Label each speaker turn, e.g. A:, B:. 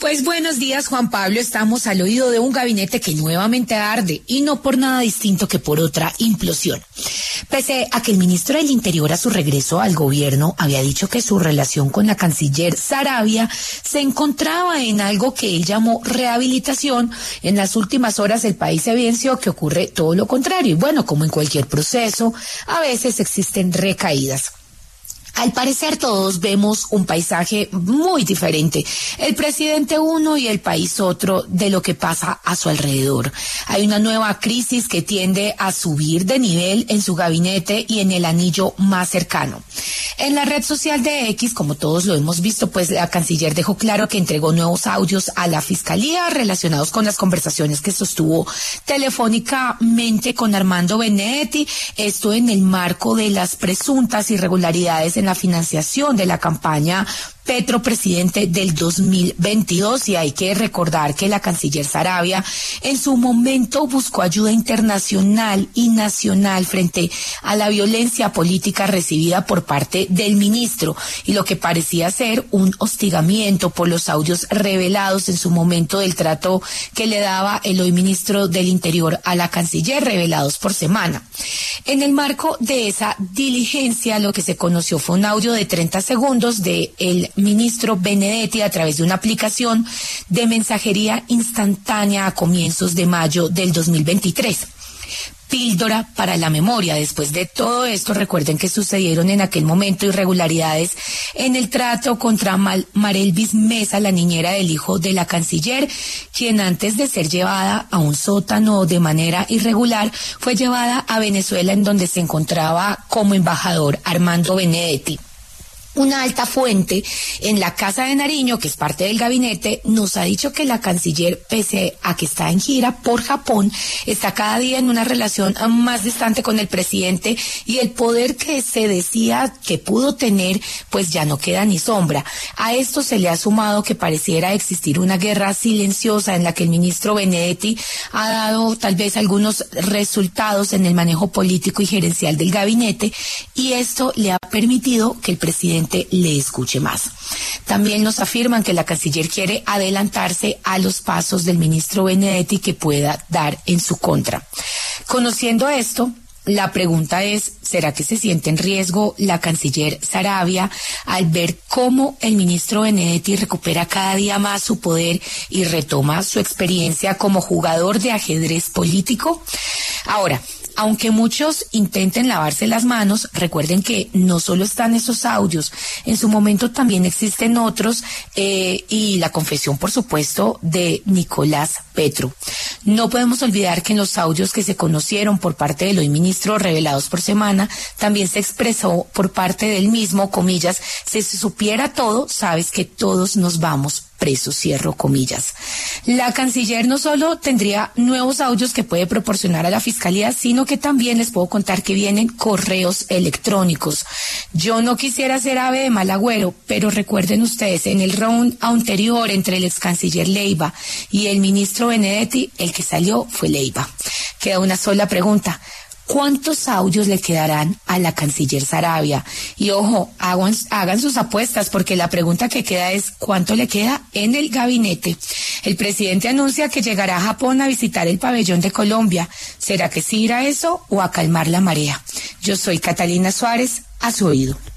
A: Pues buenos días, Juan Pablo. Estamos al oído de un gabinete que nuevamente arde y no por nada distinto que por otra implosión. Pese a que el ministro del Interior a su regreso al gobierno había dicho que su relación con la canciller Saravia se encontraba en algo que él llamó rehabilitación, en las últimas horas el país evidenció que ocurre todo lo contrario. Y bueno, como en cualquier proceso, a veces existen recaídas. Al parecer todos vemos un paisaje muy diferente, el presidente uno y el país otro, de lo que pasa a su alrededor. Hay una nueva crisis que tiende a subir de nivel en su gabinete y en el anillo más cercano. En la red social de X, como todos lo hemos visto, pues la canciller dejó claro que entregó nuevos audios a la fiscalía relacionados con las conversaciones que sostuvo telefónicamente con Armando Benedetti, esto en el marco de las presuntas irregularidades en la financiación de la campaña Petro presidente del 2022, y hay que recordar que la canciller Saravia en su momento buscó ayuda internacional y nacional frente a la violencia política recibida por parte del ministro y lo que parecía ser un hostigamiento por los audios revelados en su momento del trato que le daba el hoy ministro del Interior a la canciller, revelados por semana. En el marco de esa diligencia, lo que se conoció fue un audio de 30 segundos de el ministro Benedetti a través de una aplicación de mensajería instantánea a comienzos de mayo del 2023. Píldora para la memoria. Después de todo esto, recuerden que sucedieron en aquel momento irregularidades en el trato contra Marelvis Mesa, la niñera del hijo de la canciller, quien antes de ser llevada a un sótano de manera irregular, fue llevada a Venezuela, en donde se encontraba como embajador Armando Benedetti. Una alta fuente en la Casa de Nariño, que es parte del gabinete, nos ha dicho que la canciller, pese a que está en gira por Japón, está cada día en una relación más distante con el presidente, y el poder que se decía que pudo tener, pues ya no queda ni sombra. A esto se le ha sumado que pareciera existir una guerra silenciosa en la que el ministro Benedetti ha dado tal vez algunos resultados en el manejo político y gerencial del gabinete, y esto le ha permitido que el presidente le escuche más. También nos afirman que la canciller quiere adelantarse a los pasos del ministro Benedetti que pueda dar en su contra. Conociendo esto, la pregunta es, ¿será que se siente en riesgo la canciller Saravia al ver cómo el ministro Benedetti recupera cada día más su poder y retoma su experiencia como jugador de ajedrez político? Ahora, aunque muchos intenten lavarse las manos, recuerden que no solo están esos audios, en su momento también existen otros, y la confesión, por supuesto, de Nicolás Petro. No podemos olvidar que en los audios que se conocieron por parte del hoy ministro revelados por semana, también se expresó por parte del mismo, comillas, si se supiera todo, sabes que todos nos vamos presos, cierro comillas. La canciller no solo tendría nuevos audios que puede proporcionar a la fiscalía, sino que también les puedo contar que vienen correos electrónicos. Yo no quisiera ser ave de mal agüero, pero recuerden ustedes, en el round anterior entre el ex canciller Leiva y el ministro Benedetti, el que salió fue Leiva. Queda una sola pregunta: ¿cuántos audios le quedarán a la canciller Saravia? Y ojo, hagan sus apuestas, porque la pregunta que queda es ¿cuánto le queda en el gabinete? El presidente anuncia que llegará a Japón a visitar el pabellón de Colombia. ¿Será que sí irá a eso o a calmar la marea? Yo soy Catalina Suárez, a su oído.